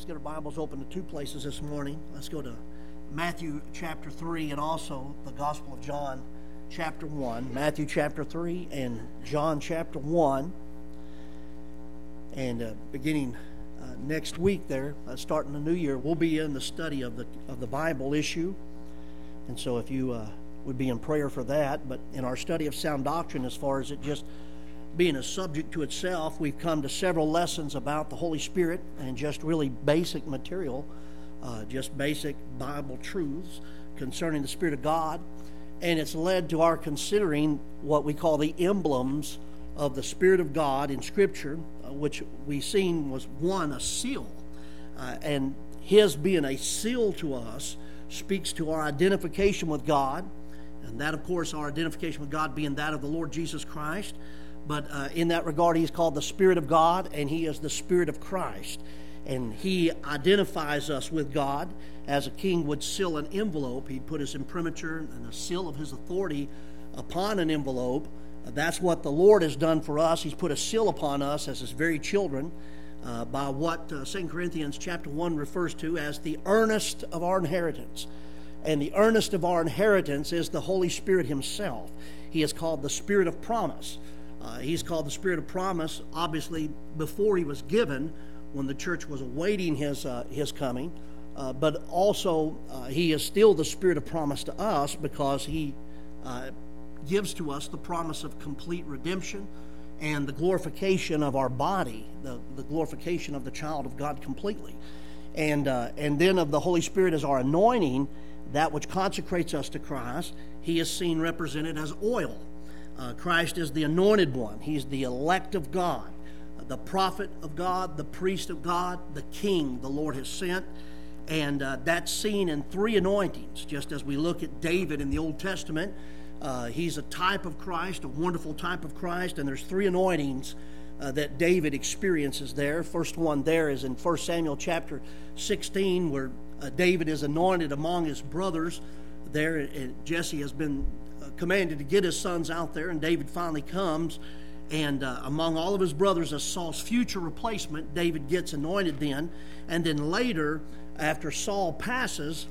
Let's get our Bibles open to two places this morning. Let's go to Matthew chapter 3 and also the Gospel of John chapter 1. Matthew chapter 3 and John chapter 1. And beginning next week there, starting the new year, we'll be in the study of the Bible issue. And so if you would be in prayer for that. But in our study of sound doctrine, as far as it just being a subject to itself, we've come to several lessons about the Holy Spirit and just really basic material, just basic Bible truths concerning the Spirit of God. And it's led to our considering what we call the emblems of the Spirit of God in Scripture, which we seen was one, a seal. And His being a seal to us speaks to our identification with God. And that, of course, our identification with God being that of the Lord Jesus Christ. But in that regard, He's called the Spirit of God, and He is the Spirit of Christ. And He identifies us with God as a king would seal an envelope. He'd put His imprimatur and a seal of His authority upon an envelope. That's what the Lord has done for us. He's put a seal upon us as His very children by what 2 Corinthians chapter 1 refers to as the earnest of our inheritance. And the earnest of our inheritance is the Holy Spirit Himself. He is called the Spirit of promise. He's called the Spirit of promise, obviously, before He was given, when the church was awaiting His coming. But also, He is still the Spirit of promise to us because He gives to us the promise of complete redemption and the glorification of our body, the glorification of the child of God completely. And then of the Holy Spirit as our anointing, that which consecrates us to Christ. He is seen represented as oil. Christ is the anointed one. He's the elect of God, the prophet of God, the priest of God, the king the Lord has sent. And that's seen in three anointings. Just as we look at David in the Old Testament, he's a type of Christ, a wonderful type of Christ. And there's three anointings that David experiences there. First one there is in 1 Samuel chapter 16, where David is anointed among his brothers. There, Jesse has been commanded to get his sons out there, and David finally comes, and among all of his brothers as Saul's future replacement, David gets anointed then. And then later, after Saul passes,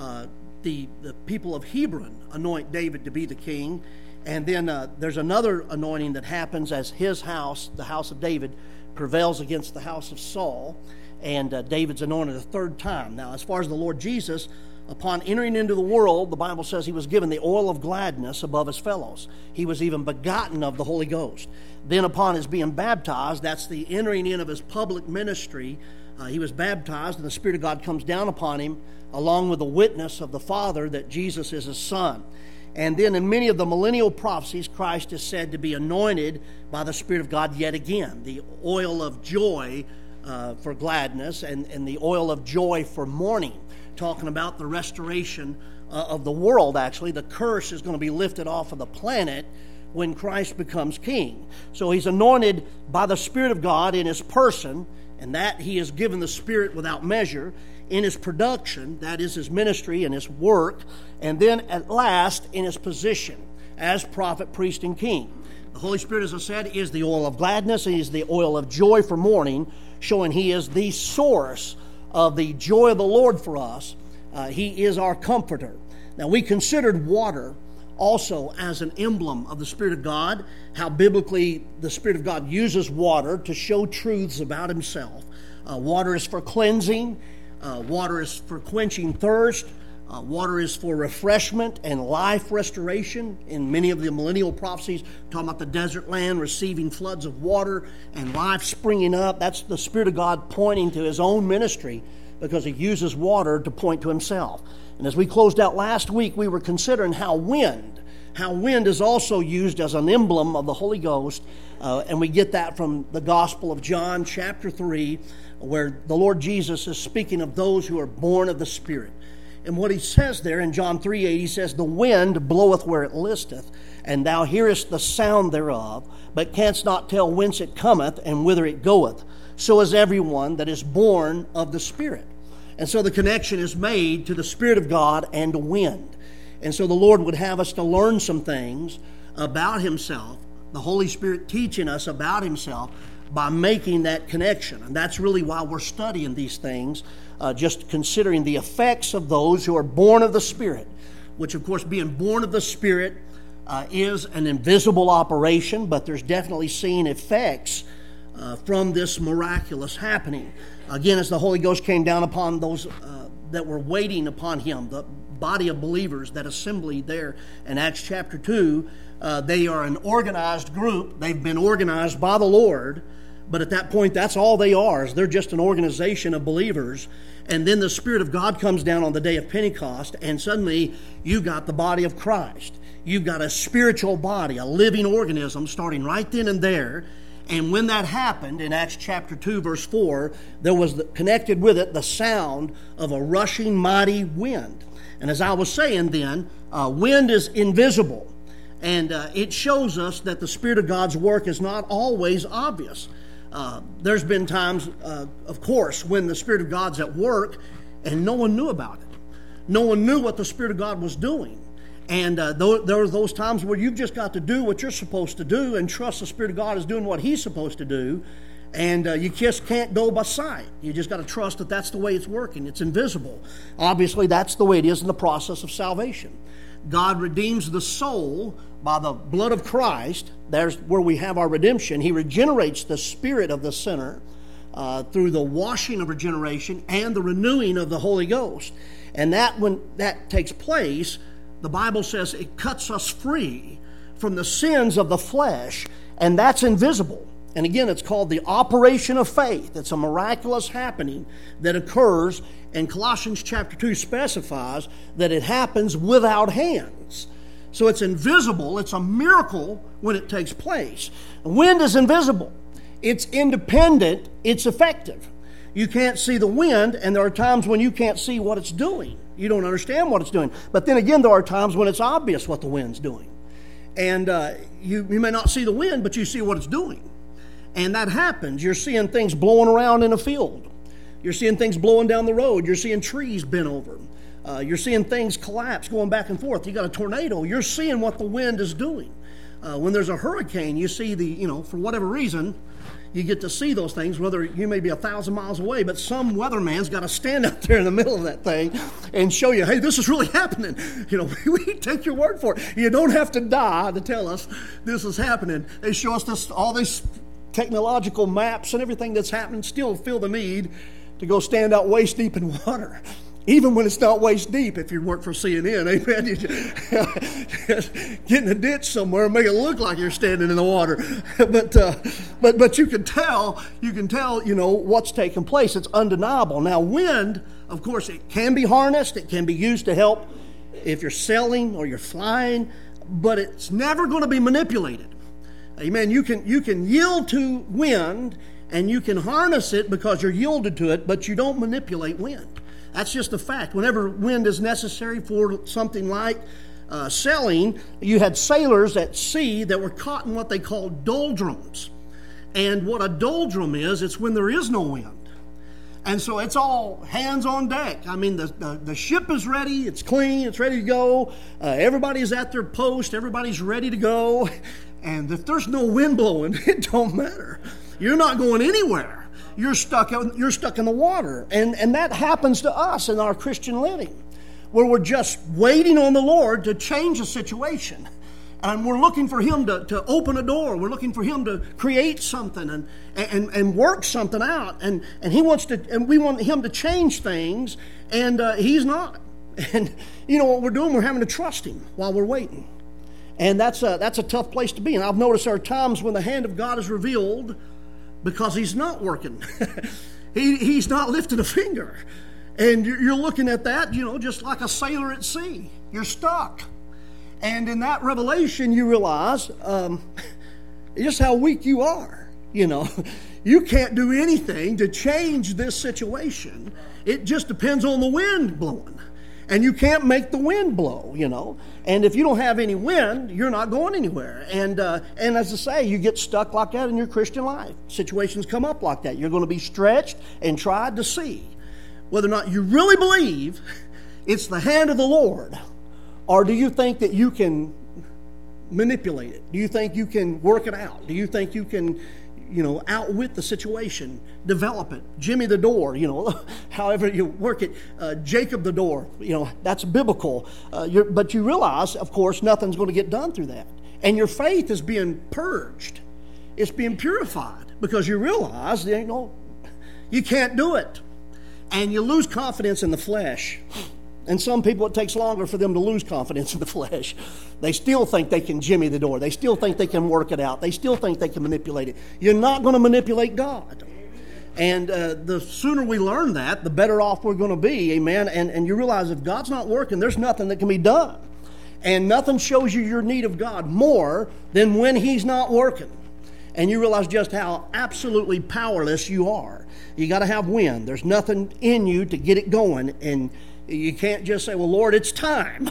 the people of Hebron anoint David to be the king. And then there's another anointing that happens as his house, the house of David, prevails against the house of Saul, and David's anointed a third time. Now, as far as the Lord Jesus, upon entering into the world, the Bible says He was given the oil of gladness above His fellows. He was even begotten of the Holy Ghost. Then upon His being baptized, that's the entering in of His public ministry. He was baptized, and the Spirit of God comes down upon Him, along with the witness of the Father that Jesus is His Son. And then in many of the millennial prophecies, Christ is said to be anointed by the Spirit of God yet again. The oil of joy for gladness and the oil of joy for mourning. Talking about the restoration of the world, actually. The curse is going to be lifted off of the planet when Christ becomes king. So He's anointed by the Spirit of God in His person, and that He is given the Spirit without measure in His production, that is His ministry and His work, and then at last in His position as prophet, priest, and king. The Holy Spirit, as I said, is the oil of gladness, and He is the oil of joy for mourning, showing He is the source of the joy of the Lord for us. He is our comforter. Now, we considered water also as an emblem of the Spirit of God, how biblically the Spirit of God uses water to show truths about Himself. Water is for cleansing. Water is for quenching thirst. Water is for refreshment and life restoration. In many of the millennial prophecies, talking about the desert land receiving floods of water and life springing up. That's the Spirit of God pointing to His own ministry, because He uses water to point to Himself. And as we closed out last week, we were considering how wind is also used as an emblem of the Holy Ghost. And we get that from the Gospel of John chapter 3, where the Lord Jesus is speaking of those who are born of the Spirit. And what He says there in John 3:8, He says, "The wind bloweth where it listeth, and thou hearest the sound thereof, but canst not tell whence it cometh and whither it goeth. So is everyone that is born of the Spirit." And so the connection is made to the Spirit of God and to wind. And so the Lord would have us to learn some things about Himself, the Holy Spirit teaching us about Himself by making that connection. And that's really why we're studying these things, just considering the effects of those who are born of the Spirit, which, of course, being born of the Spirit is an invisible operation, but there's definitely seen effects from this miraculous happening. Again, as the Holy Ghost came down upon those that were waiting upon Him, the body of believers that assembled there in Acts chapter 2, they are an organized group. They've been organized by the Lord, but at that point, that's all they are, is they're just an organization of believers. And then the Spirit of God comes down on the day of Pentecost, and suddenly you've got the body of Christ. You've got a spiritual body, a living organism starting right then and there. And when that happened, in Acts chapter 2, verse 4, there was connected with it the sound of a rushing mighty wind. And as I was saying then, wind is invisible. And it shows us that the Spirit of God's work is not always obvious. There's been times, of course, when the Spirit of God's at work and no one knew about it. No one knew what the Spirit of God was doing. And there are those times where you've just got to do what you're supposed to do and trust the Spirit of God is doing what He's supposed to do. And you just can't go by sight. You just got to trust that that's the way it's working. It's invisible. Obviously, that's the way it is in the process of salvation. God redeems the soul by the blood of Christ. There's where we have our redemption. He regenerates the spirit of the sinner through the washing of regeneration and the renewing of the Holy Ghost. And that when that takes place, the Bible says it cuts us free from the sins of the flesh, and that's invisible. And again, it's called the operation of faith. It's a miraculous happening that occurs, and Colossians chapter 2 specifies that it happens without hands. So it's invisible. It's a miracle when it takes place. Wind is invisible. It's independent. It's effective. You can't see the wind, and there are times when you can't see what it's doing. You don't understand what it's doing. But then again, there are times when it's obvious what the wind's doing. And you may not see the wind, but you see what it's doing. And that happens. You're seeing things blowing around in a field. You're seeing things blowing down the road. You're seeing trees bent over. You're seeing things collapse, going back and forth. You got a tornado. You're seeing what the wind is doing. When there's a hurricane, you see for whatever reason, you get to see those things, whether you may be 1,000 miles away, but some weatherman's got to stand out there in the middle of that thing and show you, hey, this is really happening. We take your word for it. You don't have to die to tell us this is happening. They show us all these technological maps and everything that's happening, still feel the need to go stand out waist deep in water. Even when it's not waist deep, if you work for CNN, amen, you just get in a ditch somewhere and make it look like you're standing in the water. But you can tell, what's taking place. It's undeniable. Now, wind, of course, it can be harnessed. It can be used to help if you're sailing or you're flying, but it's never going to be manipulated. Amen. You can yield to wind and you can harness it because you're yielded to it, but you don't manipulate wind. That's just a fact. Whenever wind is necessary for something like sailing, you had sailors at sea that were caught in what they called doldrums. And what a doldrum is, it's when there is no wind. And so it's all hands on deck. I mean, the ship is ready, it's clean, it's ready to go. Everybody's at their post, everybody's ready to go. And if there's no wind blowing, it don't matter. You're not going anywhere. You're stuck in the water. And that happens to us in our Christian living, where we're just waiting on the Lord to change the situation. And we're looking for Him to open a door. We're looking for Him to create something and work something out. And He wants to, and we want Him to change things, and He's not. And what we're doing? We're having to trust Him while we're waiting. And that's a tough place to be. And I've noticed there are times when the hand of God is revealed because He's not working. He's not lifting a finger. And you're looking at that, just like a sailor at sea. You're stuck. And in that revelation, you realize just how weak you are. You can't do anything to change this situation. It just depends on the wind blowing. And you can't make the wind blow, And if you don't have any wind, you're not going anywhere. And as I say, you get stuck like that in your Christian life. Situations come up like that. You're going to be stretched and tried to see whether or not you really believe it's the hand of the Lord, or do you think that you can manipulate it? Do you think you can work it out? Do you think you can outwit the situation, develop it, Jimmy the door, however you work it, Jacob the door, that's biblical. But you realize, of course, nothing's going to get done through that. And your faith is being purged. It's being purified because you realize, you can't do it. And you lose confidence in the flesh. And some people, it takes longer for them to lose confidence in the flesh. They still think they can Jimmy the door. They still think they can work it out. They still think they can manipulate it. You're not going to manipulate God. And the sooner we learn that, the better off we're going to be, amen? And you realize if God's not working, there's nothing that can be done. And nothing shows you your need of God more than when He's not working. And you realize just how absolutely powerless you are. You got to have wind. There's nothing in you to get it going. And you can't just say, well, Lord, it's time.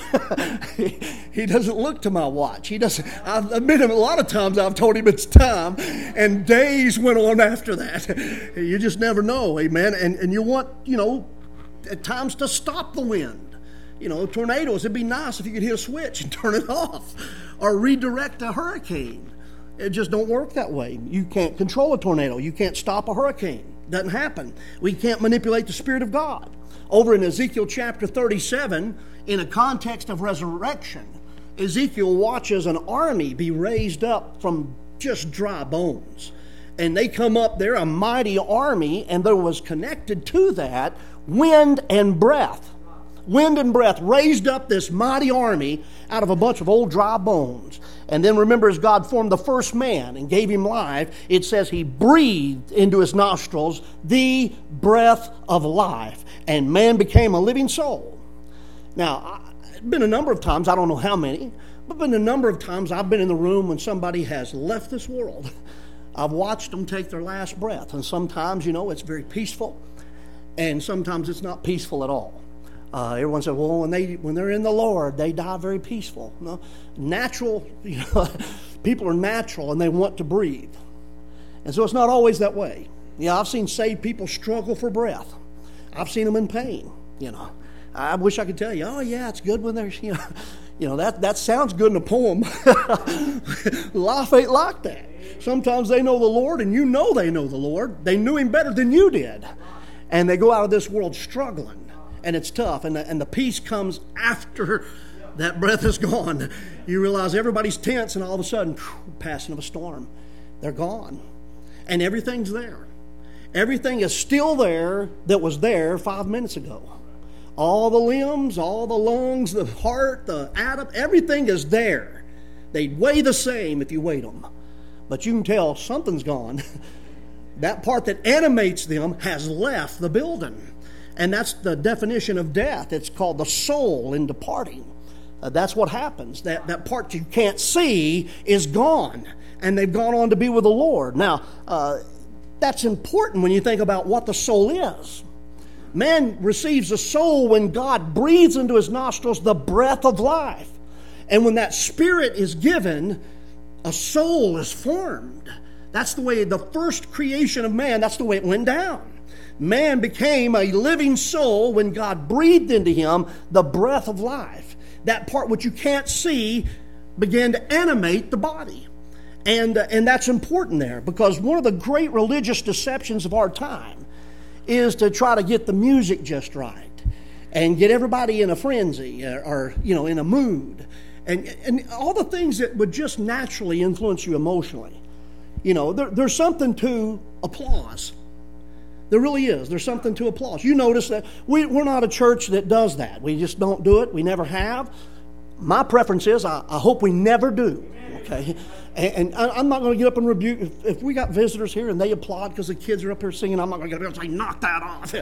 He doesn't look to my watch. He doesn't. I've admitted a lot of times I've told him it's time, and days went on after that. You just never know, amen? And you want, at times to stop the wind. Tornadoes, it'd be nice if you could hit a switch and turn it off or redirect a hurricane. It just don't work that way. You can't control a tornado. You can't stop a hurricane. Doesn't happen. We can't manipulate the Spirit of God. Over in Ezekiel chapter 37, in a context of resurrection, Ezekiel watches an army be raised up from just dry bones. And they come up there, a mighty army, and there was connected to that wind and breath. Wind and breath raised up this mighty army out of a bunch of old dry bones. And then remember, as God formed the first man and gave him life, it says He breathed into his nostrils the breath of life. And man became a living soul. Now, it's been a number of times, I don't know how many, but been a number of times I've been in the room when somebody has left this world. I've watched them take their last breath. And sometimes, it's very peaceful. And sometimes it's not peaceful at all. Everyone said, well, when they're in the Lord, they die very peaceful. No, natural, people are natural and they want to breathe. And so it's not always that way. I've seen saved people struggle for breath. I've seen them in pain, I wish I could tell you, oh yeah, it's good when there's, that sounds good in a poem. Life ain't like that. Sometimes they know the Lord and they know the Lord. They knew Him better than you did. And they go out of this world struggling. And it's tough, and the peace comes after that breath is gone. You realize everybody's tense, and all of a sudden, passing of a storm, they're gone. And everything's there. Everything is still there that was there 5 minutes ago. All the limbs, all the lungs, the heart, the atom, everything is there. They weigh the same if you weigh them. But you can tell something's gone. That part that animates them has left the building. And that's the definition of death. It's called the soul in departing. That's what happens. That part you can't see is gone. And they've gone on to be with the Lord. Now, that's important when you think about what the soul is. Man receives a soul when God breathes into his nostrils the breath of life. And when that spirit is given, a soul is formed. That's the way the first creation of man, that's the way it went down. Man became a living soul when God breathed into him the breath of life. That part which you can't see began to animate the body. And that's important there, because one of the great religious deceptions of our time is to try to get the music just right and get everybody in a frenzy or in a mood and all the things that would just naturally influence you emotionally. There's something to applause. There really is. There's something to applause. You notice that we're not a church that does that. We just don't do it. We never have. My preference is I hope we never do. Okay? And I'm not going to get up and rebuke. If we got visitors here and they applaud because the kids are up here singing, I'm not going to get up and say, knock that off.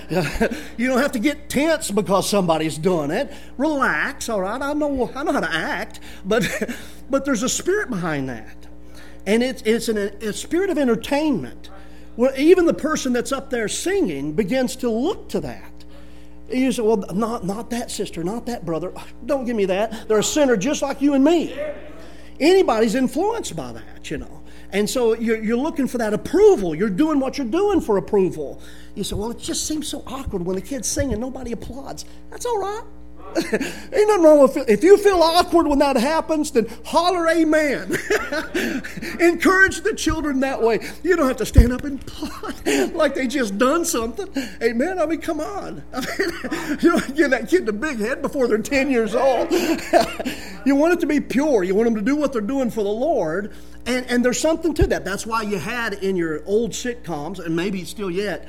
You don't have to get tense because somebody's doing it. Relax, all right? I know how to act. But there's a spirit behind that. And it's a spirit of entertainment. Well, even the person that's up there singing begins to look to that. You say, well, not that sister, not that brother. Don't give me that. They're a sinner just like you and me. Anybody's influenced by that, And so you're looking for that approval. You're doing what you're doing for approval. You say, well, it just seems so awkward when the kid's singing, nobody applauds. That's all right. Ain't nothing wrong with if you feel awkward when that happens, then holler amen. Encourage the children that way. You don't have to stand up and applaud like they just done something. Amen. I mean, come on. I mean, you don't give that kid the big head before they're 10 years old. You want it to be pure. You want them to do what they're doing for the Lord. And there's something to that. That's why you had in your old sitcoms, and maybe still yet,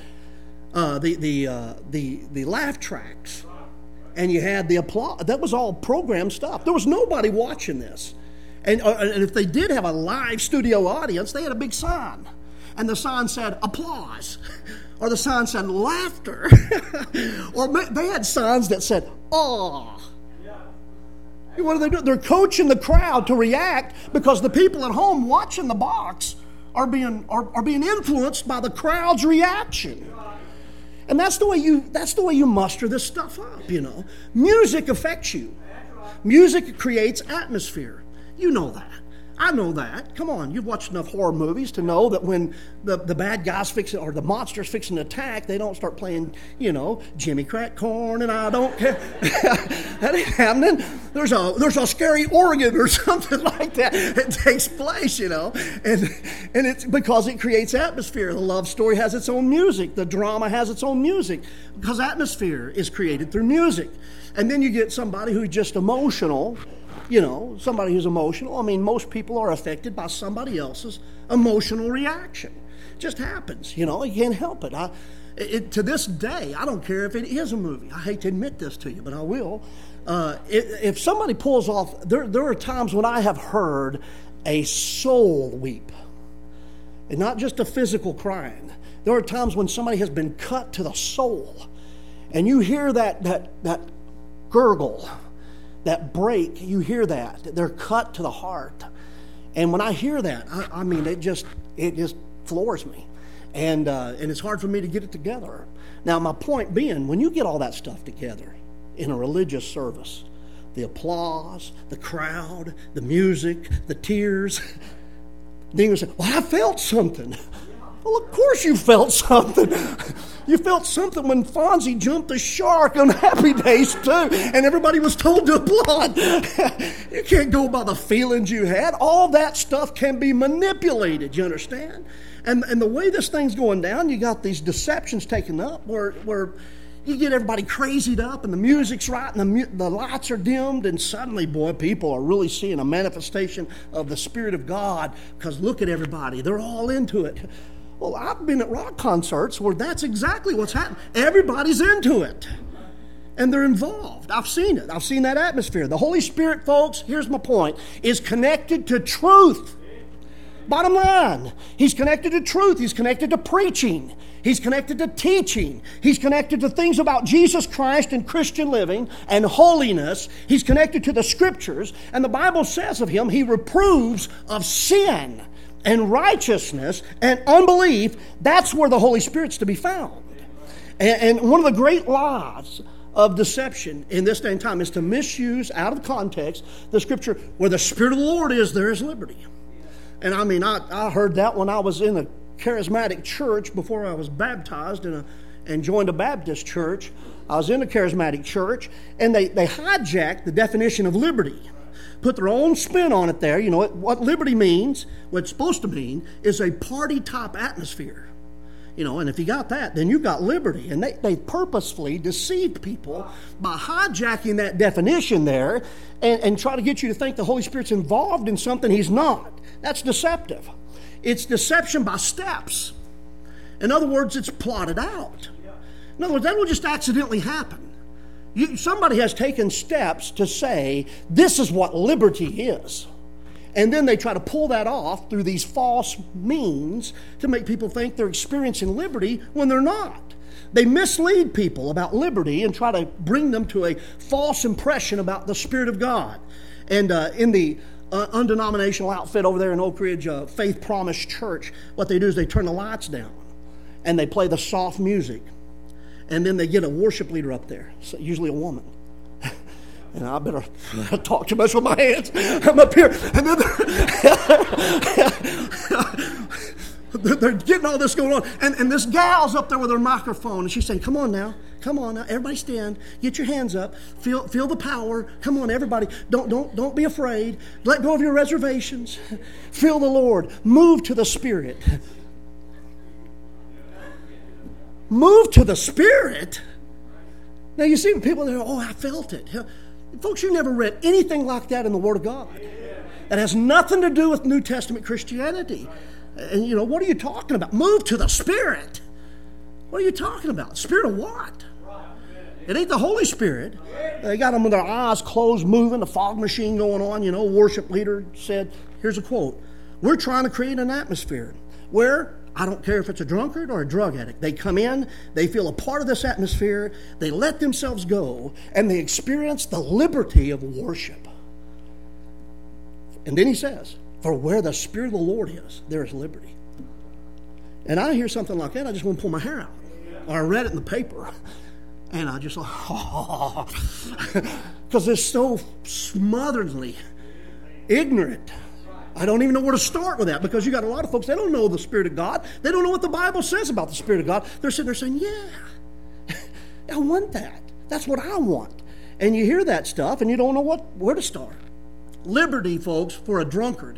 the laugh tracks. And you had the applause. That was all programmed stuff. There was nobody watching this. And if they did have a live studio audience, they had a big sign. And the sign said, applause. Or the sign said, laughter. Or they had signs that said, aw. What are they doing? They're coaching the crowd to react because the people at home watching the box are being influenced by the crowd's reaction. And that's the way you muster this stuff up, you know. Music affects you. Music creates atmosphere. You know that. I know that. Come on, you've watched enough horror movies to know that when the bad guys fixing or the monsters fixing to attack, they don't start playing, you know, Jimmy Crack Corn and I don't care. That ain't happening. There's a scary organ or something like that. It takes place, you know, and it's because it creates atmosphere. The love story has its own music. The drama has its own music because atmosphere is created through music. And then you get somebody who's just emotional. You know, somebody who's emotional. I mean, most people are affected by somebody else's emotional reaction. It just happens, you know. You can't help it. To this day, I don't care if it is a movie. I hate to admit this to you, but I will. If somebody pulls off, there are times when I have heard a soul weep. And not just a physical crying. There are times when somebody has been cut to the soul. And you hear that gurgle, that break, you hear that. They're cut to the heart. And when I hear that, I mean, it just floors me. And it's hard for me to get it together. Now, my point being, when you get all that stuff together in a religious service, the applause, the crowd, the music, the tears, then you say, well, I felt something. Well, of course you felt something. You felt something when Fonzie jumped the shark on Happy Days too, and everybody was told to applaud. You can't go by the feelings you had. All that stuff can be manipulated, you understand? And the way this thing's going down, you got these deceptions taken up where you get everybody crazied up and the music's right and the lights are dimmed, and suddenly, boy, people are really seeing a manifestation of the Spirit of God because look at everybody. They're all into it. Well, I've been at rock concerts where that's exactly what's happening. Everybody's into it. And they're involved. I've seen it. I've seen that atmosphere. The Holy Spirit, folks, here's my point, is connected to truth. Bottom line, He's connected to truth. He's connected to preaching. He's connected to teaching. He's connected to things about Jesus Christ and Christian living and holiness. He's connected to the Scriptures. And the Bible says of Him, He reproves of sin and righteousness and unbelief. That's where the Holy Spirit's to be found. And one of the great lies of deception in this day and time is to misuse out of context the Scripture, where the Spirit of the Lord is, there is liberty. And I mean, I heard that when I was in a charismatic church before I was baptized and joined a Baptist church. I was in a charismatic church, and they hijacked the definition of liberty. Put their own spin on it there. You know, what liberty means, what it's supposed to mean, is a party-type atmosphere. You know, and if you got that, then you got liberty. And they purposefully deceived people by hijacking that definition there and try to get you to think the Holy Spirit's involved in something He's not. That's deceptive. It's deception by steps. In other words, it's plotted out. In other words, that will just accidentally happen. Somebody has taken steps to say, this is what liberty is. And then they try to pull that off through these false means to make people think they're experiencing liberty when they're not. They mislead people about liberty and try to bring them to a false impression about the Spirit of God. And in the undenominational outfit over there in Oak Ridge, Faith Promise Church, what they do is they turn the lights down and they play the soft music. And then they get a worship leader up there, usually a woman. And I better talk too much with my hands. I'm up here. And then they're getting all this going on. And this gal's up there with her microphone. And she's saying, come on now. Come on now, everybody stand. Get your hands up. Feel the power. Come on, everybody. Don't be afraid. Let go of your reservations. Feel the Lord. Move to the Spirit. Move to the Spirit? Now you see people that are, oh, I felt it. Folks, you never read anything like that in the Word of God. That has nothing to do with New Testament Christianity. And you know, what are you talking about? Move to the Spirit. What are you talking about? Spirit of what? It ain't the Holy Spirit. They got them with their eyes closed, moving, the fog machine going on. You know, worship leader said, here's a quote, we're trying to create an atmosphere where, I don't care if it's a drunkard or a drug addict, they come in, they feel a part of this atmosphere, they let themselves go, and they experience the liberty of worship. And then he says, for where the Spirit of the Lord is, there is liberty. And I hear something like that, I just want to pull my hair out. Or I read it in the paper, and I just, because it's so smotheredly ignorant. I don't even know where to start with that, because you got a lot of folks, they don't know the Spirit of God. They don't know what the Bible says about the Spirit of God. They're sitting there saying, yeah, I want that. That's what I want. And you hear that stuff, and you don't know where to start. Liberty, folks, for a drunkard.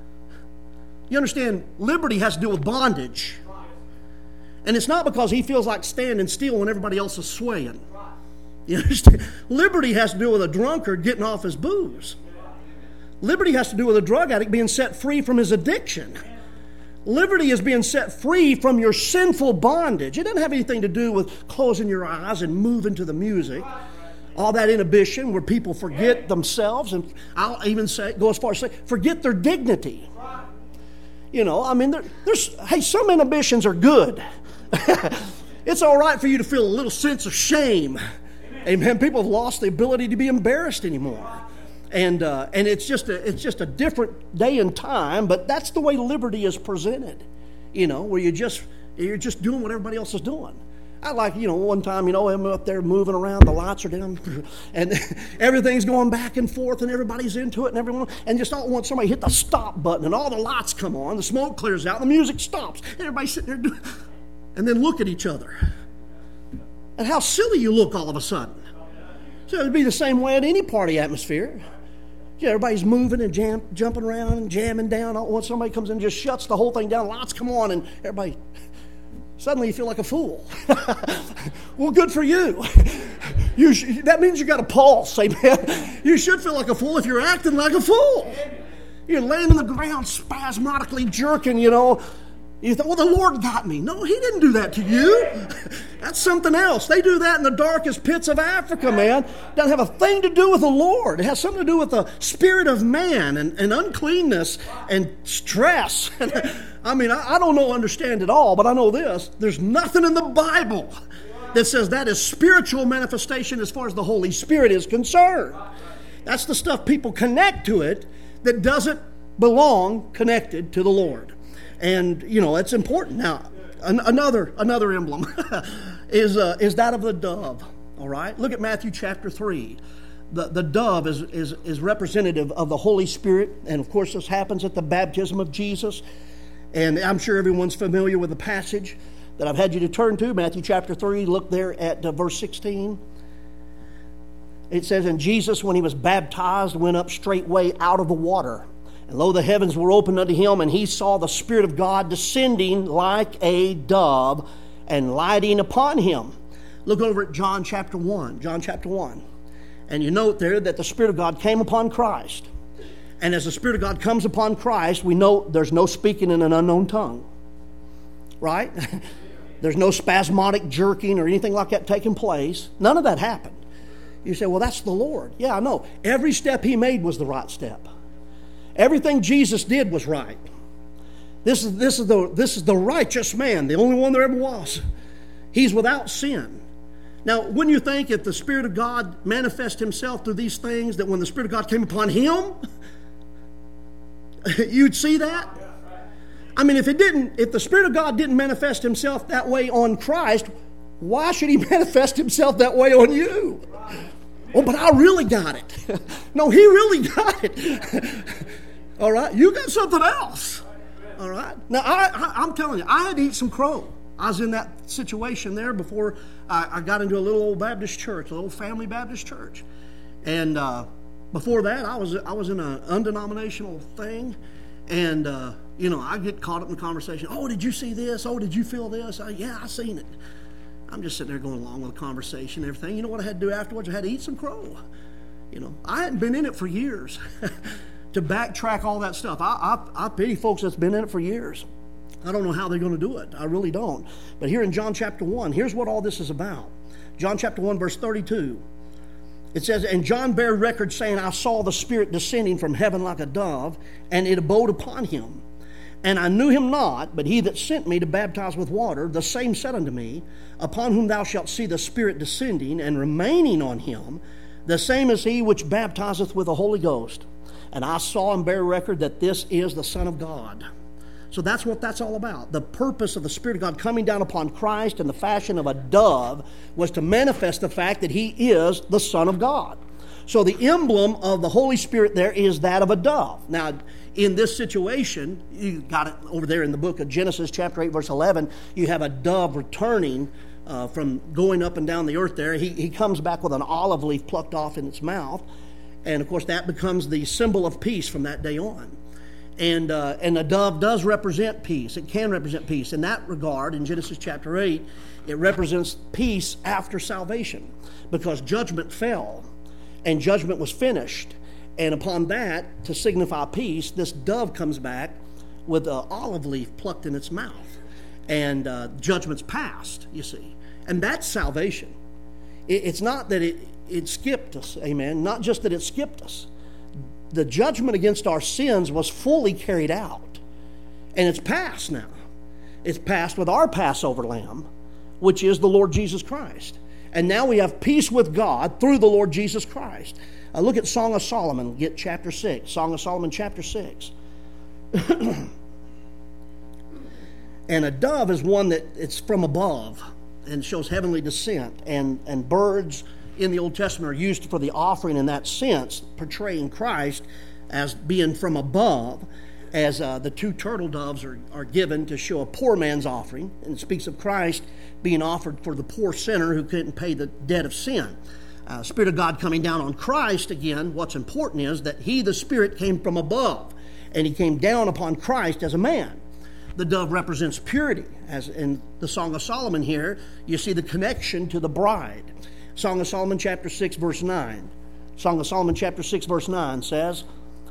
You understand, liberty has to do with bondage. And it's not because he feels like standing still when everybody else is swaying. You understand? Liberty has to do with a drunkard getting off his booze. Liberty has to do with a drug addict being set free from his addiction. Liberty is being set free from your sinful bondage. It doesn't have anything to do with closing your eyes and moving to the music. All that inhibition where people forget themselves, and I'll even go as far as say, forget their dignity. You know, I mean, hey, some inhibitions are good. It's all right for you to feel a little sense of shame. Amen. People have lost the ability to be embarrassed anymore. And it's just a different day and time, but that's the way liberty is presented, you know, where you're just doing what everybody else is doing. I like, you know, one time, you know, I'm up there moving around, the lights are down, and everything's going back and forth, and everybody's into it, and just all at once somebody hit the stop button, and all the lights come on, the smoke clears out, and the music stops, and everybody's sitting there and then look at each other. And how silly you look all of a sudden. So it'd be the same way at any party atmosphere. Yeah, everybody's moving and jumping around and jamming down. All at once somebody comes in and just shuts the whole thing down. Lights come on, and everybody, suddenly you feel like a fool. Well, good for you. That means you got a pulse, amen. You should feel like a fool if you're acting like a fool. You're laying on the ground spasmodically jerking, you know. You thought, well, the Lord got me. No, He didn't do that to you. That's something else. They do that in the darkest pits of Africa, man. It doesn't have a thing to do with the Lord. It has something to do with the spirit of man and uncleanness and stress. I mean, I don't understand it all, but I know this. There's nothing in the Bible that says that is spiritual manifestation as far as the Holy Spirit is concerned. That's the stuff people connect to it that doesn't belong connected to the Lord. And, you know, it's important. Now, another emblem is that of the dove, all right? Look at Matthew chapter 3. The dove is representative of the Holy Spirit, and, of course, this happens at the baptism of Jesus. And I'm sure everyone's familiar with the passage that I've had you to turn to, Matthew chapter 3. Look there at verse 16. It says, and Jesus, when He was baptized, went up straightway out of the water. And lo, the heavens were opened unto Him, and He saw the Spirit of God descending like a dove and lighting upon Him. Look over at John chapter 1. John chapter 1. And you note there that the Spirit of God came upon Christ. And as the Spirit of God comes upon Christ, we know there's no speaking in an unknown tongue. Right? There's no spasmodic jerking or anything like that taking place. None of that happened. You say, well, that's the Lord. Yeah, I know. Every step He made was the right step. Everything Jesus did was right. This is the righteous man, the only one there ever was. He's without sin. Now, wouldn't you think if the Spirit of God manifests Himself through these things, that when the Spirit of God came upon Him, you'd see that? I mean, if the Spirit of God didn't manifest Himself that way on Christ, why should He manifest Himself that way on you? Oh, but I really got it. No, He really got it. All right? You got something else. All right? Now, I'm telling you, I had to eat some crow. I was in that situation there before I got into a little old Baptist church, a little family Baptist church. And before that, I was in an undenominational thing. And, I get caught up in conversation. Oh, did you see this? Oh, did you feel this? Yeah, I seen it. I'm just sitting there going along with the conversation and everything. You know what I had to do afterwards? I had to eat some crow. I hadn't been in it for years. To backtrack all that stuff. I pity folks that's been in it for years. I don't know how they're going to do it. I really don't. But here in John chapter 1, here's what all this is about. John chapter 1, verse 32. It says, and John bare record saying, I saw the Spirit descending from heaven like a dove, and it abode upon him. And I knew him not, but he that sent me to baptize with water, the same said unto me, upon whom thou shalt see the Spirit descending and remaining on him, the same is he which baptizeth with the Holy Ghost. And I saw and bear record that this is the Son of God. So that's what that's all about. The purpose of the Spirit of God coming down upon Christ in the fashion of a dove was to manifest the fact that he is the Son of God. So the emblem of the Holy Spirit there is that of a dove. Now, in this situation, you got it over there in the book of Genesis chapter 8, verse 11, you have a dove returning from going up and down the earth there. He comes back with an olive leaf plucked off in its mouth. And, of course, that becomes the symbol of peace from that day on. And the dove does represent peace. It can represent peace. In that regard, in Genesis chapter 8, it represents peace after salvation because judgment fell and judgment was finished. And upon that, to signify peace, this dove comes back with an olive leaf plucked in its mouth. And judgment's passed, you see. And that's salvation. It's not that it skipped us, amen. Not just that it skipped us. The judgment against our sins was fully carried out. And it's passed now. It's passed with our Passover lamb, which is the Lord Jesus Christ. And now we have peace with God through the Lord Jesus Christ. Look at Song of Solomon, get chapter 6. Song of Solomon, chapter 6. And a dove is one that it's from above and shows heavenly descent. And birds in the Old Testament are used for the offering in that sense, portraying Christ as being from above, as the two turtle doves are given to show a poor man's offering. And it speaks of Christ being offered for the poor sinner who couldn't pay the debt of sin. Spirit of God coming down on Christ, again, what's important is that he, the Spirit, came from above, and he came down upon Christ as a man. The dove represents purity. As in the Song of Solomon here, you see the connection to the bride. Song of Solomon chapter 6 verse 9. Song of Solomon chapter 6 verse 9 says,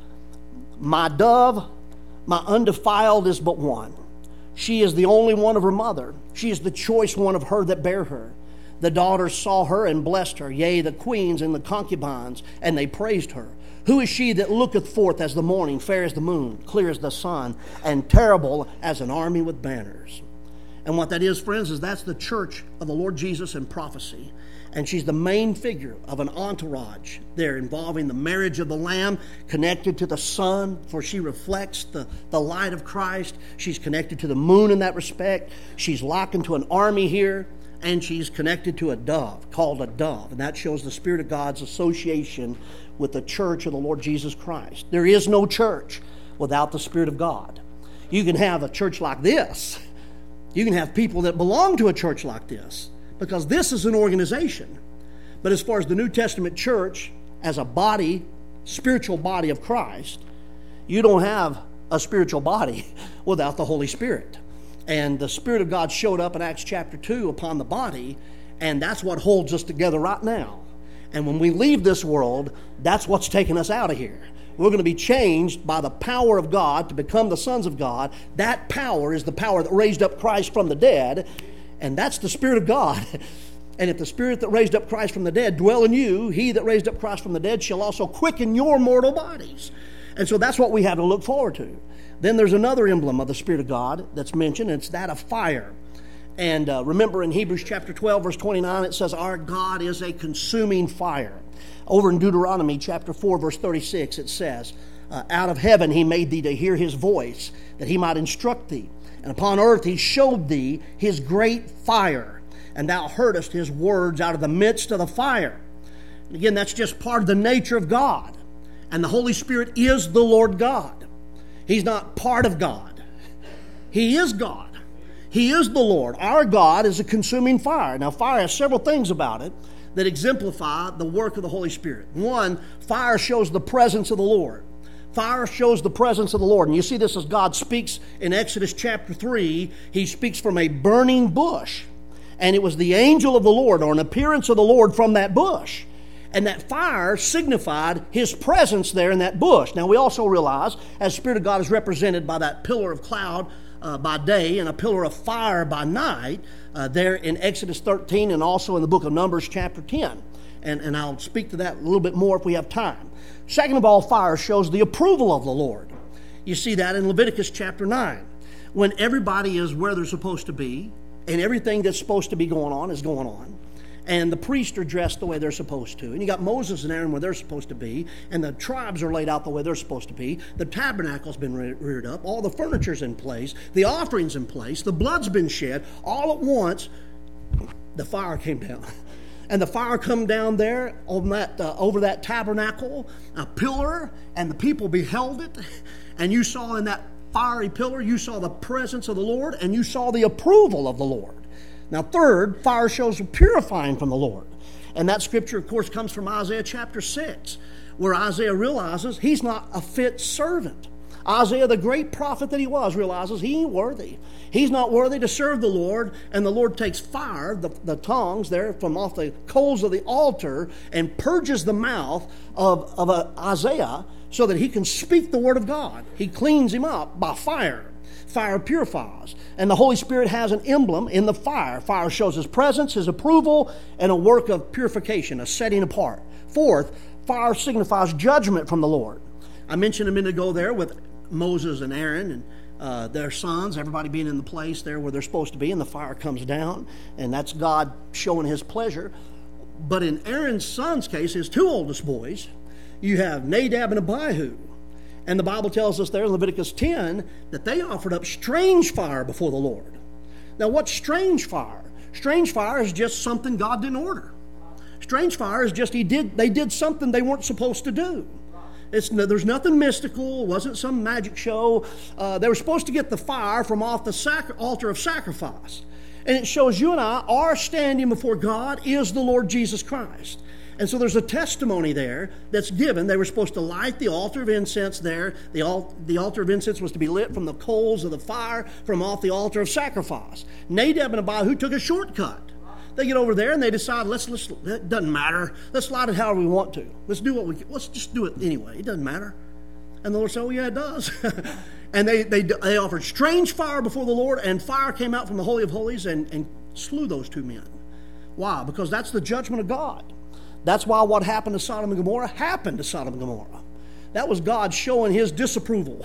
my dove, my undefiled is but one. She is the only one of her mother. She is the choice one of her that bare her. The daughters saw her and blessed her, yea, the queens and the concubines, and they praised her. Who is she that looketh forth as the morning, fair as the moon, clear as the sun, and terrible as an army with banners? And what that is, friends, is that's the church of the Lord Jesus in prophecy. And she's the main figure of an entourage there involving the marriage of the Lamb, connected to the sun, for she reflects the light of Christ. She's connected to the moon in that respect. She's likened to an army here, and she's connected to a dove, called a dove. And that shows the Spirit of God's association with the church of the Lord Jesus Christ. There is no church without the Spirit of God. You can have a church like this. You can have people that belong to a church like this, because this is an organization. But as far as the New Testament church, as a body, spiritual body of Christ, you don't have a spiritual body without the Holy Spirit. And the Spirit of God showed up in Acts chapter 2 upon the body, and that's what holds us together right now. And when we leave this world, that's what's taking us out of here. We're going to be changed by the power of God to become the sons of God. That power is the power that raised up Christ from the dead, and that's the Spirit of God. And if the Spirit that raised up Christ from the dead dwell in you, he that raised up Christ from the dead shall also quicken your mortal bodies. And so that's what we have to look forward to. Then there's another emblem of the Spirit of God that's mentioned, and it's that of fire. And remember in Hebrews chapter 12, verse 29, it says, our God is a consuming fire. Over in Deuteronomy chapter 4, verse 36, it says, out of heaven he made thee to hear his voice, that he might instruct thee. And upon earth he showed thee his great fire, and thou heardest his words out of the midst of the fire. And again, that's just part of the nature of God. And the Holy Spirit is the Lord God. He's not part of God. He is God. He is the Lord. Our God is a consuming fire. Now, fire has several things about it that exemplify the work of the Holy Spirit. One, fire shows the presence of the Lord. Fire shows the presence of the Lord. And you see this as God speaks in Exodus chapter 3. He speaks from a burning bush. And it was the angel of the Lord, or an appearance of the Lord from that bush. And that fire signified His presence there in that bush. Now we also realize, as the Spirit of God is represented by that pillar of cloud by day and a pillar of fire by night, there in Exodus 13 and also in the book of Numbers chapter 10. And I'll speak to that a little bit more if we have time. Second of all, fire shows the approval of the Lord. You see that in Leviticus chapter 9. When everybody is where they're supposed to be, and everything that's supposed to be going on is going on, and the priests are dressed the way they're supposed to, and you got Moses and Aaron where they're supposed to be, and the tribes are laid out the way they're supposed to be, the tabernacle's been reared up, all the furniture's in place, the offering's in place, the blood's been shed, all at once, the fire came down. And the fire come down there on that over that tabernacle, a pillar, and the people beheld it. And you saw in that fiery pillar, you saw the presence of the Lord, and you saw the approval of the Lord. Now, third, fire shows purifying from the Lord. And that scripture, of course, comes from Isaiah chapter 6, where Isaiah realizes he's not a fit servant. Isaiah, the great prophet that he was, realizes he ain't worthy. He's not worthy to serve the Lord, and the Lord takes fire, the tongs there from off the coals of the altar, and purges the mouth of Isaiah so that he can speak the word of God. He cleans him up by fire. Fire purifies. And the Holy Spirit has an emblem in the fire. Fire shows His presence, His approval, and a work of purification, a setting apart. Fourth, fire signifies judgment from the Lord. I mentioned a minute ago there with Moses and Aaron and their sons, everybody being in the place there where they're supposed to be, and the fire comes down, and that's God showing His pleasure. But in Aaron's son's case, his two oldest boys, you have Nadab and Abihu. And the Bible tells us there in Leviticus 10 that they offered up strange fire before the Lord. Now, what's strange fire? Strange fire is just something God didn't order. Strange fire is just they did something they weren't supposed to do. There's nothing mystical. It wasn't some magic show. They were supposed to get the fire from off the altar of sacrifice. And it shows you and I, our standing before God is the Lord Jesus Christ. And so there's a testimony there that's given. They were supposed to light the altar of incense there. The altar of incense was to be lit from the coals of the fire from off the altar of sacrifice. Nadab and Abihu took a shortcut. They get over there and they decide, it doesn't matter. Let's light it however we want to. Let's just do it anyway. It doesn't matter. And the Lord said, oh yeah, it does. And they offered strange fire before the Lord, and fire came out from the Holy of Holies and slew those two men. Why? Because that's the judgment of God. That's why what happened to Sodom and Gomorrah happened to Sodom and Gomorrah. That was God showing His disapproval.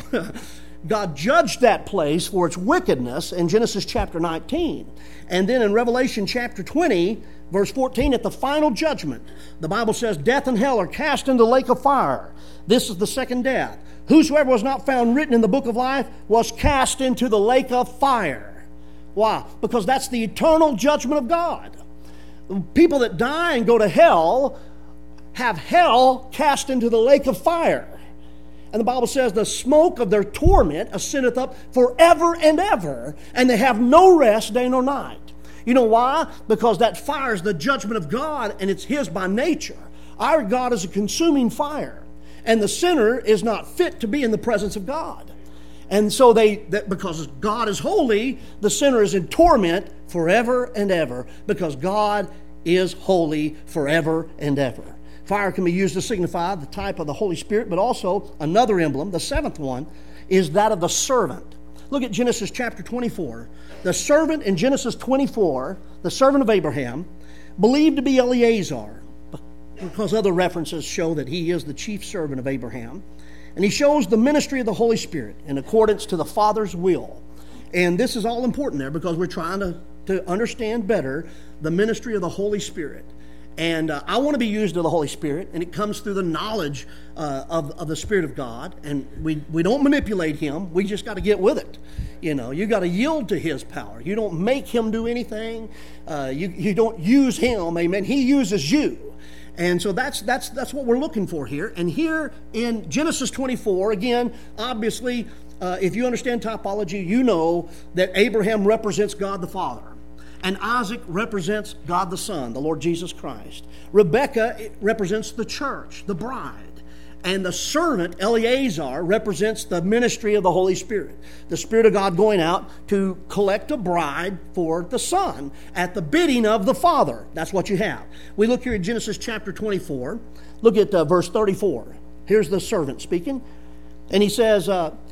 God judged that place for its wickedness in Genesis chapter 19. And then in Revelation chapter 20, verse 14, at the final judgment, the Bible says, death and hell are cast into the lake of fire. This is the second death. Whosoever was not found written in the book of life was cast into the lake of fire. Why? Because that's the eternal judgment of God. People that die and go to hell have hell cast into the lake of fire. And the Bible says the smoke of their torment ascendeth up forever and ever, and they have no rest day nor night. You know why? Because that fire is the judgment of God, and it's His by nature. Our God is a consuming fire, and the sinner is not fit to be in the presence of God. And so because God is holy, the sinner is in torment forever and ever, because God is holy forever and ever. Fire can be used to signify the type of the Holy Spirit, but also another emblem, the seventh one, is that of the servant. Look at Genesis chapter 24. The servant in Genesis 24, the servant of Abraham, believed to be Eleazar, because other references show that he is the chief servant of Abraham. And he shows the ministry of the Holy Spirit in accordance to the Father's will. And this is all important there because we're trying to understand better the ministry of the Holy Spirit. And I want to be used of the Holy Spirit, and it comes through the knowledge of the Spirit of God. And we don't manipulate Him. We just got to get with it. You know, you got to yield to His power. You don't make Him do anything. You don't use Him. Amen. He uses you. And so that's what we're looking for here. And here in Genesis 24, again, obviously, if you understand typology, you know that Abraham represents God the Father. And Isaac represents God the Son, the Lord Jesus Christ. Rebekah represents the church, the bride. And the servant, Eleazar, represents the ministry of the Holy Spirit. The Spirit of God going out to collect a bride for the Son at the bidding of the Father. That's what you have. We look here at Genesis chapter 24. Look at verse 34. Here's the servant speaking. And he said,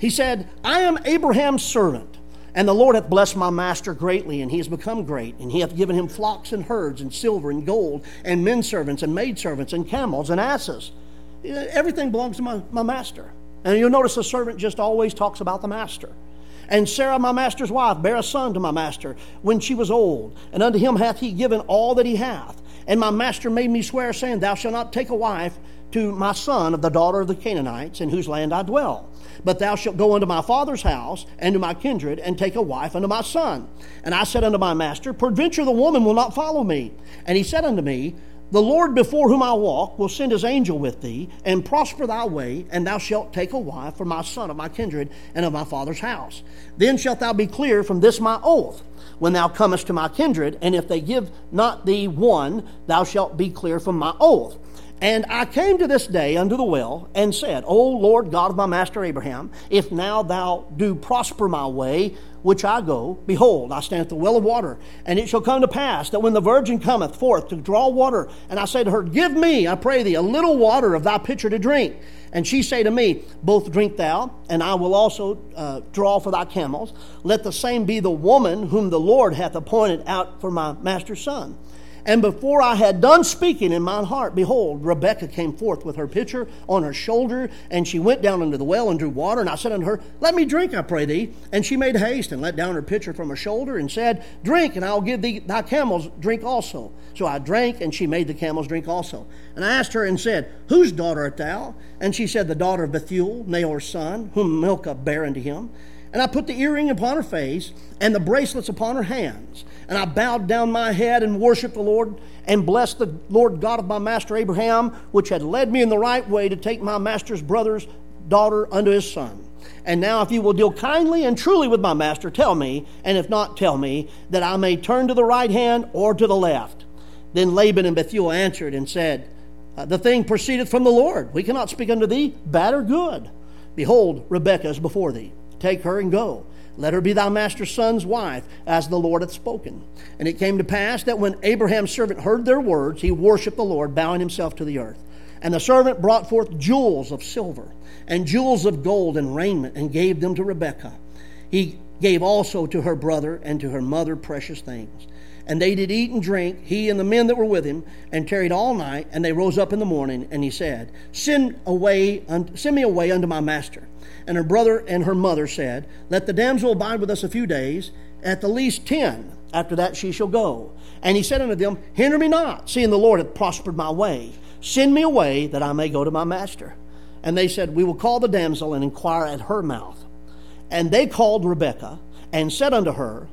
I am Abraham's servant, and the Lord hath blessed my master greatly, and he has become great. And he hath given him flocks and herds, and silver and gold, and men servants, and maid servants, and camels, and asses. Everything belongs to my master. And you'll notice the servant just always talks about the master. And Sarah, my master's wife, bare a son to my master when she was old. And unto him hath he given all that he hath. And my master made me swear, saying, Thou shalt not take a wife to my son of the daughter of the Canaanites, in whose land I dwell. But thou shalt go unto my father's house, and to my kindred, and take a wife unto my son. And I said unto my master, Peradventure the woman will not follow me. And he said unto me, The Lord before whom I walk will send his angel with thee, and prosper thy way, and thou shalt take a wife for my son of my kindred and of my father's house. Then shalt thou be clear from this my oath, when thou comest to my kindred, and if they give not thee one, thou shalt be clear from my oath. And I came to this day unto the well, and said, O Lord God of my master Abraham, if now thou do prosper my way, which I go, behold, I stand at the well of water. And it shall come to pass that when the virgin cometh forth to draw water, and I say to her, Give me, I pray thee, a little water of thy pitcher to drink. And she say to me, Both drink thou, and I will also draw for thy camels. Let the same be the woman whom the Lord hath appointed out for my master's son. And before I had done speaking in mine heart, behold, Rebekah came forth with her pitcher on her shoulder, and she went down unto the well and drew water. And I said unto her, Let me drink, I pray thee. And she made haste and let down her pitcher from her shoulder, and said, Drink, and I will give thee thy camels drink also. So I drank, and she made the camels drink also. And I asked her and said, Whose daughter art thou? And she said, The daughter of Bethuel, Nahor's son, whom Milcah bare unto him. And I put the earring upon her face, and the bracelets upon her hands. And I bowed down my head and worshipped the Lord, and blessed the Lord God of my master Abraham, which had led me in the right way to take my master's brother's daughter unto his son. And now if you will deal kindly and truly with my master, tell me, and if not, tell me, that I may turn to the right hand or to the left. Then Laban and Bethuel answered and said, The thing proceedeth from the Lord. We cannot speak unto thee, bad or good. Behold, Rebekah is before thee. Take her and go. Let her be thy master's son's wife, as the Lord hath spoken. And it came to pass that when Abraham's servant heard their words, he worshipped the Lord, bowing himself to the earth. And the servant brought forth jewels of silver, and jewels of gold and raiment, and gave them to Rebekah. He gave also to her brother and to her mother precious things. And they did eat and drink, he and the men that were with him, and tarried all night. And they rose up in the morning, and he said, Send me away unto my master. And her brother and her mother said, Let the damsel abide with us a few days, at the least 10. After that she shall go. And he said unto them, Hinder me not, seeing the Lord hath prospered my way. Send me away, that I may go to my master. And they said, We will call the damsel, and inquire at her mouth. And they called Rebekah, and said unto her,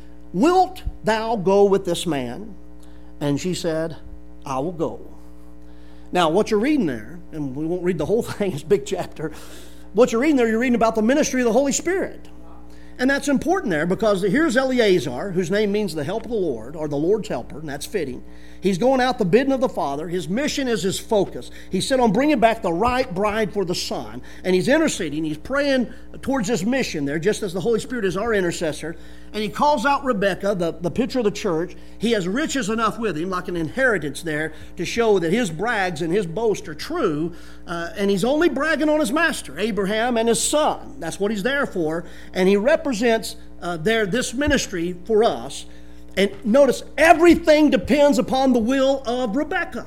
Wilt thou go with this man? And she said, I will go. Now, what you're reading there, and we won't read the whole thing, it's a big chapter. What you're reading there, you're reading about the ministry of the Holy Spirit. And that's important there, because here's Eleazar, whose name means the help of the Lord, or the Lord's helper, and that's fitting. He's going out the bidding of the Father. His mission is his focus. He's set on bringing back the right bride for the Son. And he's interceding. He's praying towards this mission there, just as the Holy Spirit is our intercessor. And he calls out Rebekah, the picture of the church. He has riches enough with him, like an inheritance there, to show that his brags and his boast are true. And he's only bragging on his master, Abraham, and his son. That's what he's there for. And he represents this ministry for us. And notice, everything depends upon the will of Rebekah.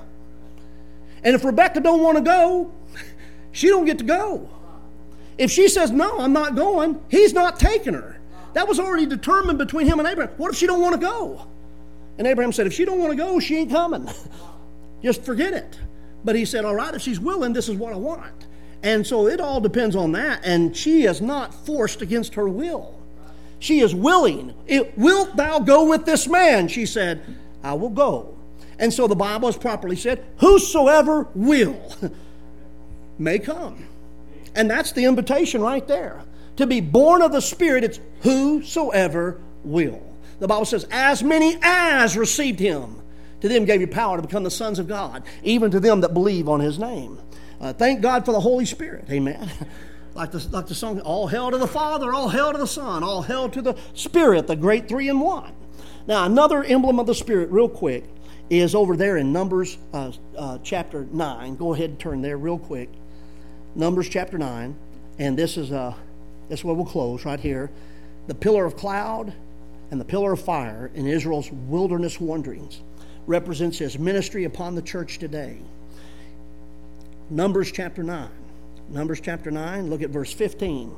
And if Rebekah don't want to go, she don't get to go. If she says, no, I'm not going, he's not taking her. That was already determined between him and Abraham. What if she don't want to go? And Abraham said, if she don't want to go, she ain't coming. Just forget it. But he said, all right, if she's willing, this is what I want. And so it all depends on that. And she is not forced against her will. She is willing. Wilt thou go with this man? She said, I will go. And so the Bible has properly said, whosoever will may come. And that's the invitation right there. to be born of the Spirit, it's whosoever will. The Bible says, as many as received him, to them gave you power to become the sons of God, even to them that believe on his name. Thank God for the Holy Spirit. Amen. Like the song, all hail to the Father, all hail to the Son, all hail to the Spirit, the great three in one. Now, another emblem of the Spirit, real quick, is over there in Numbers chapter 9. Go ahead and turn there real quick. Numbers chapter 9. And this is where we'll close right here. The pillar of cloud and the pillar of fire in Israel's wilderness wanderings represents his ministry upon the church today. Numbers chapter 9. Numbers chapter 9, look at verse 15.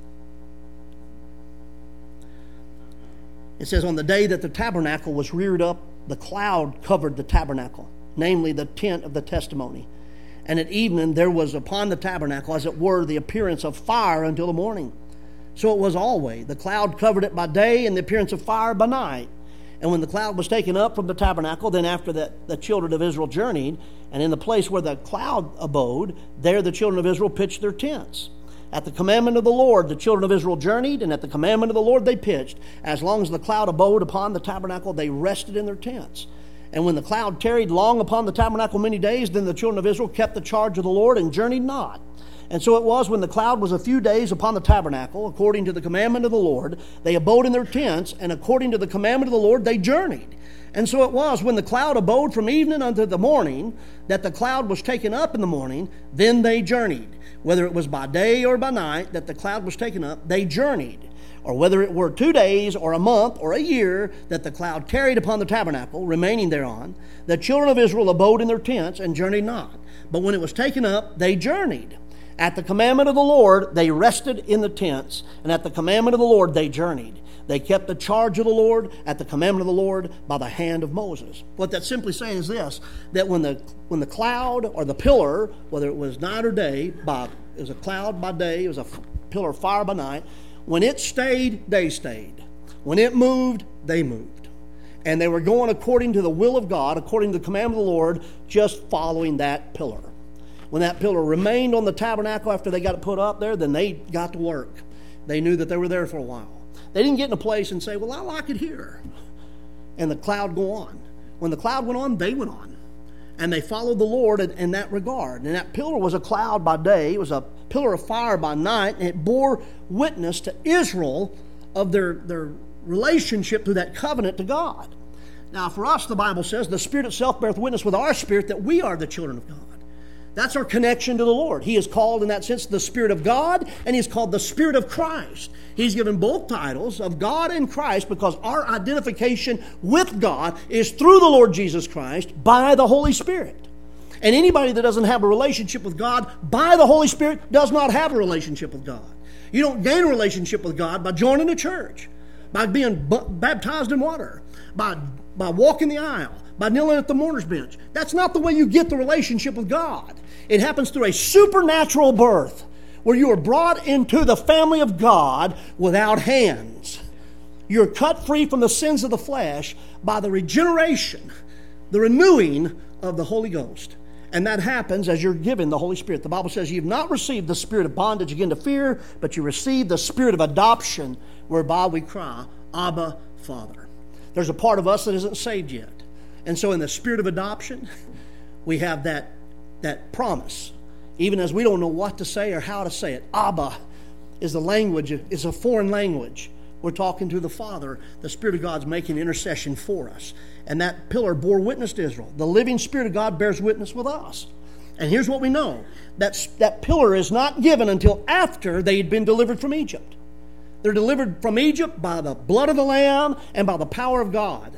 It says, on the day that the tabernacle was reared up, the cloud covered the tabernacle, namely the tent of the testimony. And at evening there was upon the tabernacle, as it were, the appearance of fire until the morning. So it was always. The cloud covered it by day, and the appearance of fire by night. And when the cloud was taken up from the tabernacle, then after that the children of Israel journeyed, and in the place where the cloud abode, there the children of Israel pitched their tents. At the commandment of the Lord, the children of Israel journeyed, and at the commandment of the Lord they pitched. As long as the cloud abode upon the tabernacle, they rested in their tents. And when the cloud tarried long upon the tabernacle many days, then the children of Israel kept the charge of the Lord and journeyed not. And so it was, when the cloud was a few days upon the tabernacle, according to the commandment of the Lord, they abode in their tents, and according to the commandment of the Lord, they journeyed. And so it was, when the cloud abode from evening unto the morning, that the cloud was taken up in the morning, then they journeyed. Whether it was by day or by night that the cloud was taken up, they journeyed. Or whether it were 2 days or a month or a year that the cloud tarried upon the tabernacle, remaining thereon, the children of Israel abode in their tents and journeyed not. But when it was taken up, they journeyed. At the commandment of the Lord, they rested in the tents, and at the commandment of the Lord, they journeyed. They kept the charge of the Lord at the commandment of the Lord by the hand of Moses. What that's simply saying is this, that when the cloud or the pillar, whether it was night or day, it was a cloud by day, it was a pillar of fire by night, when it stayed, they stayed. When it moved, they moved. And they were going according to the will of God, according to the commandment of the Lord, just following that pillar. When that pillar remained on the tabernacle after they got it put up there, then they got to work. They knew that they were there for a while. They didn't get in a place and say, well, I like it here, and the cloud go on. When the cloud went on, they went on. And they followed the Lord in that regard. And that pillar was a cloud by day. It was a pillar of fire by night, and it bore witness to Israel of their relationship through that covenant to God. Now, for us, the Bible says, the Spirit itself beareth witness with our spirit that we are the children of God. That's our connection to the Lord. He is called, in that sense, the Spirit of God, and He's called the Spirit of Christ. He's given both titles of God and Christ because our identification with God is through the Lord Jesus Christ by the Holy Spirit. And anybody that doesn't have a relationship with God by the Holy Spirit does not have a relationship with God. You don't gain a relationship with God by joining a church, by being baptized in water, by walking the aisle, by kneeling at the mourner's bench. That's not the way you get the relationship with God. It happens through a supernatural birth where you are brought into the family of God without hands. You're cut free from the sins of the flesh by the regeneration, the renewing of the Holy Ghost. And that happens as you're given the Holy Spirit. The Bible says you've not received the spirit of bondage again to fear, but you received the spirit of adoption whereby we cry, Abba, Father. There's a part of us that isn't saved yet. And so in the spirit of adoption, we have that promise, even as we don't know what to say or how to say it. Abba is the language, it's a foreign language. We're talking to the Father. The Spirit of God's making intercession for us. And that pillar bore witness to Israel. The living Spirit of God bears witness with us. And here's what we know. That pillar is not given until after they had been delivered from Egypt. They're delivered from Egypt by the blood of the Lamb and by the power of God.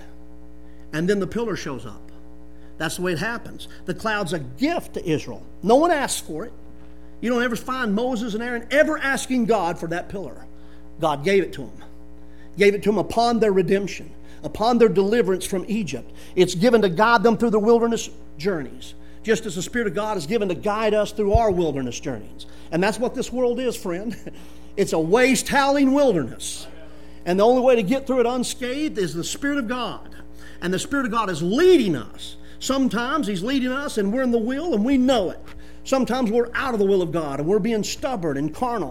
And then the pillar shows up. That's the way it happens. The cloud's a gift to Israel. No one asks for it. You don't ever find Moses and Aaron ever asking God for that pillar. God gave it to them. Gave it to them upon their redemption, upon their deliverance from Egypt. It's given to guide them through the wilderness journeys, just as the Spirit of God is given to guide us through our wilderness journeys. And that's what this world is, friend. It's a waste-howling wilderness. And the only way to get through it unscathed is the Spirit of God. And the Spirit of God is leading us. Sometimes He's leading us and we're in the will and we know it. Sometimes we're out of the will of God and we're being stubborn and carnal.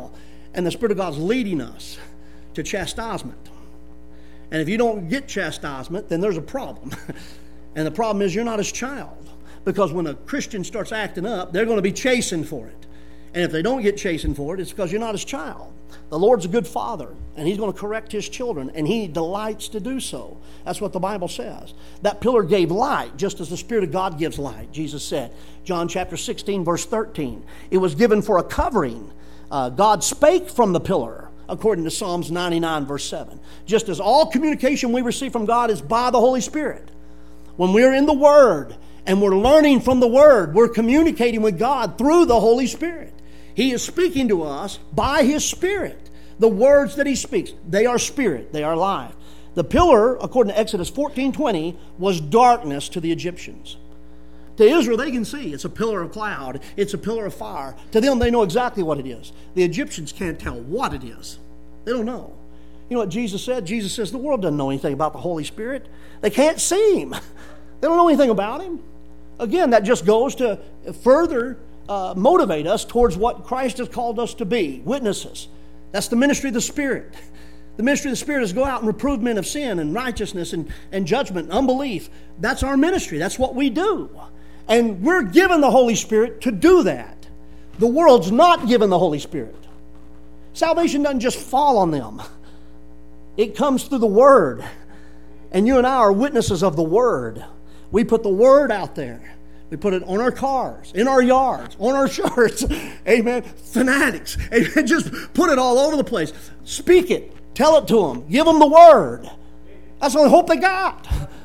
And the Spirit of God's leading us to chastisement. And if you don't get chastisement, then there's a problem. And the problem is you're not His child. Because when a Christian starts acting up, they're going to be chastened for it. And if they don't get chastened for it, it's because you're not His child. The Lord's a good Father, and He's going to correct His children, and He delights to do so. That's what the Bible says. That pillar gave light, just as the Spirit of God gives light, Jesus said. John chapter 16, verse 13. It was given for a covering. God spake from the pillar, according to Psalms 99, verse 7. Just as all communication we receive from God is by the Holy Spirit. When we're in the Word, and we're learning from the Word, we're communicating with God through the Holy Spirit. He is speaking to us by His Spirit. The words that He speaks, they are spirit, they are life. The pillar, according to Exodus 14:20, was darkness to the Egyptians. To Israel, they can see it's a pillar of cloud, it's a pillar of fire. To them, they know exactly what it is. The Egyptians can't tell what it is. They don't know. You know what Jesus said? Jesus says the world doesn't know anything about the Holy Spirit. They can't see Him. They don't know anything about Him. Again, that just goes to further motivate us towards what Christ has called us to be, witnesses. That's the ministry of the Spirit. The ministry of the Spirit is go out and reprove men of sin and righteousness and judgment and unbelief. That's our ministry. That's what we do. And we're given the Holy Spirit to do that. The world's not given the Holy Spirit. Salvation doesn't just fall on them. It comes through the Word. And you and I are witnesses of the Word. We put the Word out there. We put it on our cars, in our yards, on our shirts. Amen. Fanatics. Amen. Just put it all over the place. Speak it. Tell it to them. Give them the Word. That's the only hope they got.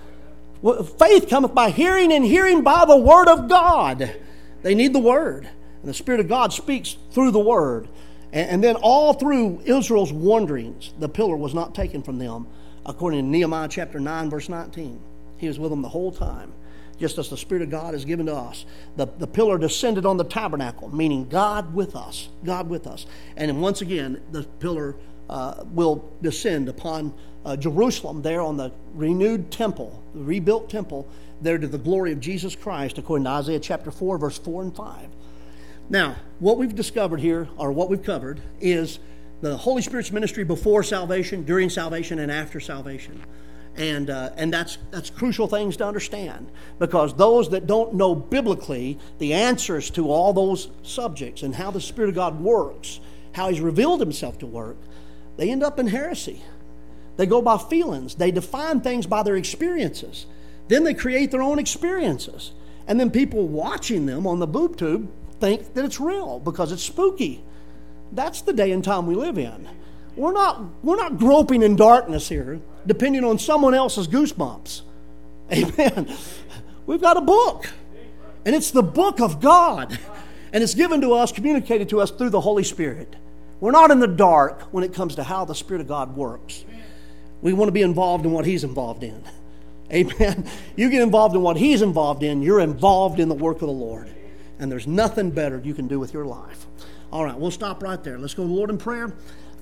Faith cometh by hearing, and hearing by the Word of God. They need the Word. And the Spirit of God speaks through the Word. And then all through Israel's wanderings, the pillar was not taken from them, according to Nehemiah chapter 9, verse 19. He was with them the whole time. Just as the Spirit of God is given to us. The pillar descended on the tabernacle, meaning God with us. God with us. And then once again, the pillar will descend upon Jerusalem there on the renewed temple, the rebuilt temple, there to the glory of Jesus Christ, according to Isaiah chapter 4, verse 4 and 5. Now, what we've discovered here, or what we've covered, is the Holy Spirit's ministry before salvation, during salvation, and after salvation. And that's crucial things to understand, because those that don't know biblically the answers to all those subjects and how the Spirit of God works, how He's revealed Himself to work, they end up in heresy. They go by feelings. They define things by their experiences. Then they create their own experiences. And then people watching them on the boob tube think that it's real because it's spooky. That's the day and time we live in. We're not groping in darkness here, depending on someone else's goosebumps. Amen. We've got a book, and it's the book of God, and it's given to us, communicated to us through the Holy Spirit. We're not in the dark when it comes to how the Spirit of God works. We want to be involved in what He's involved in. Amen. You get involved in what He's involved in, you're involved in the work of the Lord, and there's nothing better you can do with your life. All right, we'll stop right there. Let's go to the Lord in prayer.